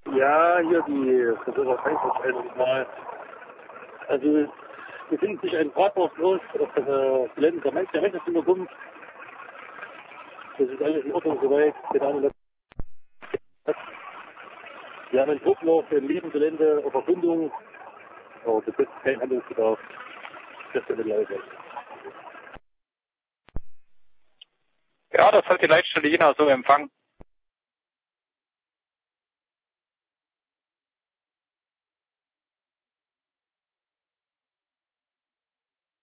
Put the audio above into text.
Ja, hier die Versucher Frankfurt mal. Also, wir finden sich ein Fahrtbus los auf das Gelände der Menschenunterkunft. Das ist alles in Ordnung soweit. Wir haben einen Drucklauf im Liebengelände auf Erkundung. Aber das ist kein Handlungsbedarf. Das ist eine Leute. Ja, das hat die Leitstelle Jena so empfangen.